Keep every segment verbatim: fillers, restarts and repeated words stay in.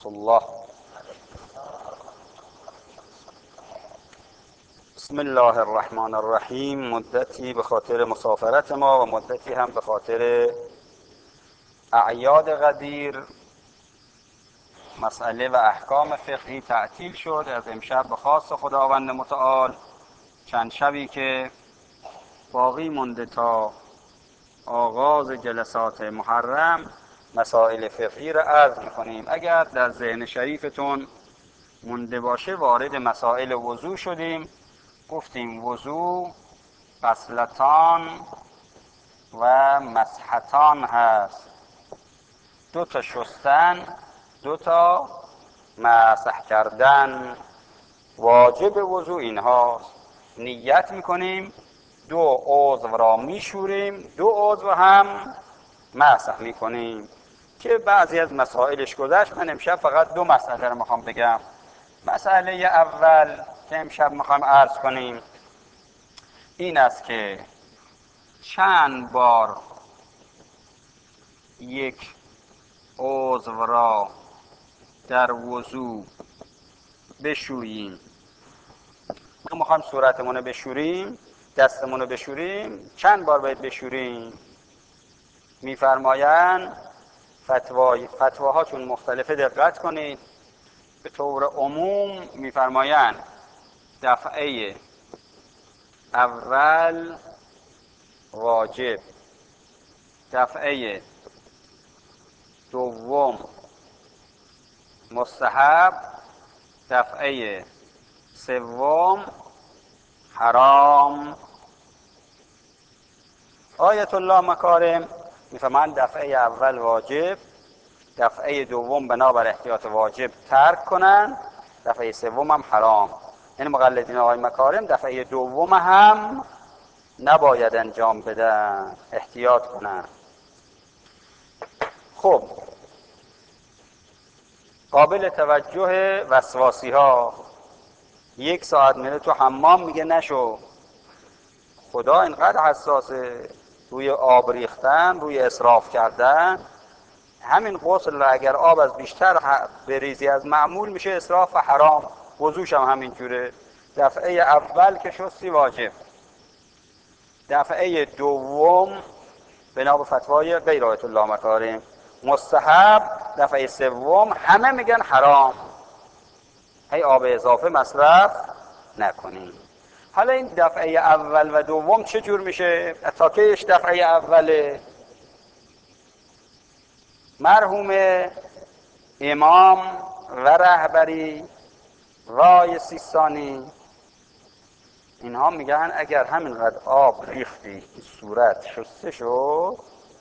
الله. بسم الله الرحمن الرحیم. مدتی به خاطر مسافرت ما و مدتی هم به خاطر اعیاد قدیر مسئله و احکام فقهی تعطیل شد. از امشب به خواست خداوند متعال چند شبی که باقی مونده تا آغاز جلسات محرم مسائل فقهی را عرض می‌کنیم. اگر در ذهن شریفتون مونده باشه وارد مسائل وضو شدیم. گفتیم وضو غسلتان و مسحتان هست، دو تا شستن، دو تا مسح کردن. واجب وضو اینهاست. نیت میکنیم، دو عضو را میشوریم، دو عضو هم مسح میکنیم که بعضی از مسائلش گذشت. من امشب فقط دو مسئله رو میخوام بگم. مسئله اول که امشب میخوام عرض کنیم این است که چند بار یک عضو را در وضو بشوییم. ما میخوایم صورتمون رو بشوریم، دستمون رو بشوریم، چند بار باید بشوریم؟ میفرمایند فتوای فتواها چون مختلفه دقت کنید. به طور عموم میفرمایند دفعه اول واجب، دفعه دوم مستحب، دفعه سوم حرام. آیت الله مکارم میفرمایند دفعه اول واجب، دفعه دوم بنابر احتیاط واجب ترک کنن، دفعه سوم هم حرام. یعنی مقلدین آقای مکارم دفعه دوم هم نباید انجام بدن، احتیاط کنن. خب قابل توجه وسواسی ها، یک ساعت میره تو حمام میگه نشو. خدا اینقدر حساسه روی آب ریختن، روی اسراف کردن. همین غسل را اگر آب از بیشتر بریزی از معمول میشه اسراف و حرام. وضوش هم همین جوره. دفعه اول که شستی واجب، دفعه دوم بنا به فتوای غیر آیت الله مکارم مستحب، دفعه سوم همه میگن حرام. هی آب اضافه مصرف نکنیم. حالا این دفعه اول و دوم چه جور میشه؟ تا کهش دفعه اوله. مرحوم امام و رهبری رای سیستانی اینها میگن اگر همینقدر آب ریختی که صورت شسته شد،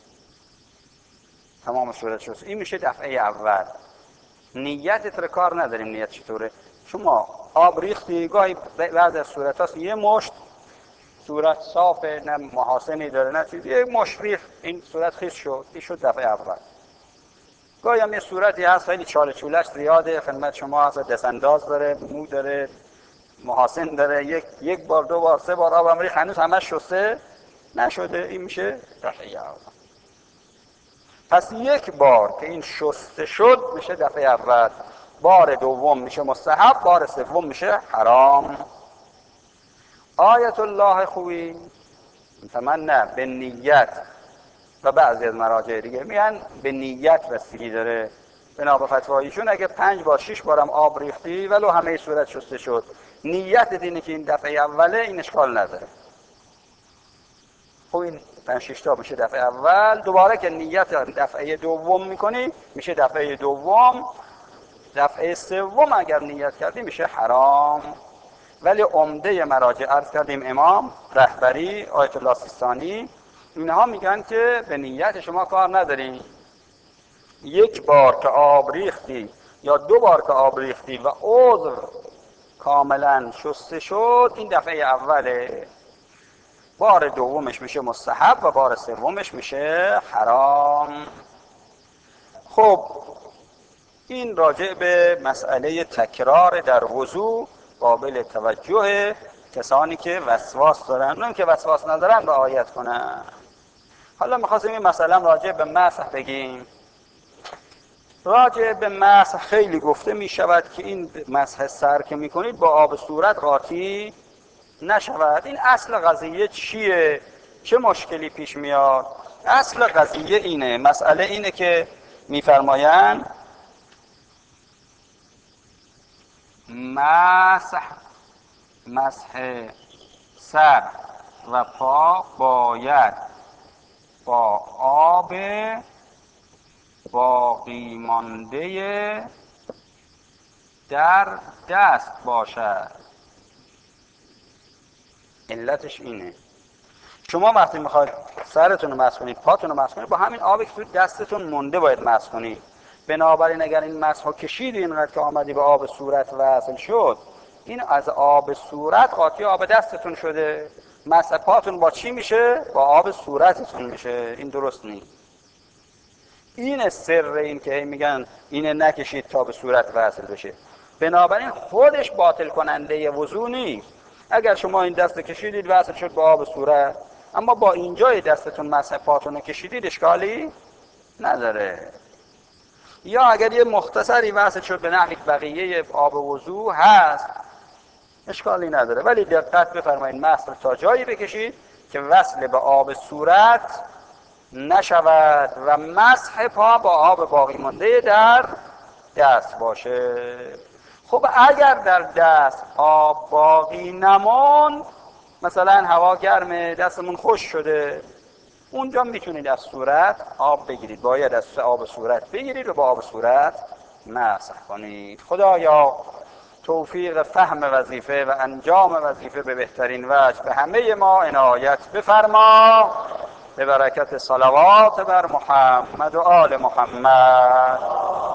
تمام صورت شسته، این میشه دفعه اول. نیتت رو کار نداریم نیت چطوره. شما آب ریختی، گاهی بعض از صورت هاست یه مشت صورت صافه، نه محاسنی داره نه چیزی، یه مشت ریخت این صورت خیس شد، این شد دفعه اول. گاهی هم یه صورتی هست خیلی چاله چولش زیاده، خدمت شما هست، دستانداز داره، مو داره، محاسن داره، یک یک بار دو بار سه بار آبم ریخت هنوز همش شسته نشده، این میشه دفعه اول. پس یک بار که این شسته شد میشه دفعه اول، بار دوم میشه مستحب، بار سوم میشه حرام. آیت الله خویی من نه به نیت و بعضی از مراجع دیگه میگن به نیت بستگی داره. بنا به فتوایشون اگه پنج بار شش بارم آب ریختی ولو همه صورت شسته شد، نیت اینه که این دفعه اوله، این اشکال نداره. خب این پنج شش تا میشه دفعه اول. دوباره که نیت دفعه دوم میکنی میشه دفعه دوم. دفعه سوم اگر نیت کردی میشه حرام. ولی عمده مراجع عرض کردیم امام، رهبری، آیت الله سیستانی، اینها میگن که به نیت شما کار نداریم. یک بار که آب ریختی یا دو بار که آب ریختی و عضو کاملا شسته شد، این دفعه اوله. بار دومش میشه مستحب و بار سومش میشه حرام. خب این راجع به مسئله تکرار در وضو قابل توجه کسانی که وسواس دارن. اونم که وسواس ندارن رعایت کنن. حالا می‌خواستیم این مسئله راجع به مسح بگیم. راجع به مسح خیلی گفته می شود که این مسح سر که می کنید با آب صورت قاطی نشود. این اصل قضیه چیه؟ چه مشکلی پیش میاد؟ اصل قضیه اینه، مسئله اینه که میفرمایند مسح مسح سر و پا باید با آب باقی مانده در دست باشد. علتش اینه شما وقتی میخواید سرتون رو مسح کنید، پاتون رو مسح کنید، با همین آبی که توی دستتون مونده باید مسح کنید. بنابراین اگر این مسح رو کشیدی اینقدر که آمدی به آب صورت وصل شد، این از آب صورت قاطی آب دستتون شده. مسح پاتون با چی میشه؟ با آب صورتتون میشه. این درست نیست. این سر این که میگن اینه نکشید تا به صورت وصل بشه. بنابراین خودش باطل کننده وضو نیست. اگر شما این دست کشیدید وصل شد با آب صورت، اما با اینجای دستتون مسح پاتون کشیدید اشکالی نداره. یا اگر یه مختصری وصل شد به نحوی بقیه آب وضو هست اشکالی نداره، ولی دقت بفرمایید مسح تا جایی بکشید که وصل به آب صورت نشود و مسح پا با آب باقی مانده در دست باشه. خب اگر در دست آب باقی نماند، مثلا هوا گرمه دستمون خوش شده، اونجا میتونید از صورت آب بگیرید، باید از آب صورت بگیرید و با آب صورت مسح کنید. خدایا توفیق فهم وظیفه و انجام وظیفه به بهترین وجه به همه ما عنایت بفرما، به برکت صلوات بر محمد و آل محمد.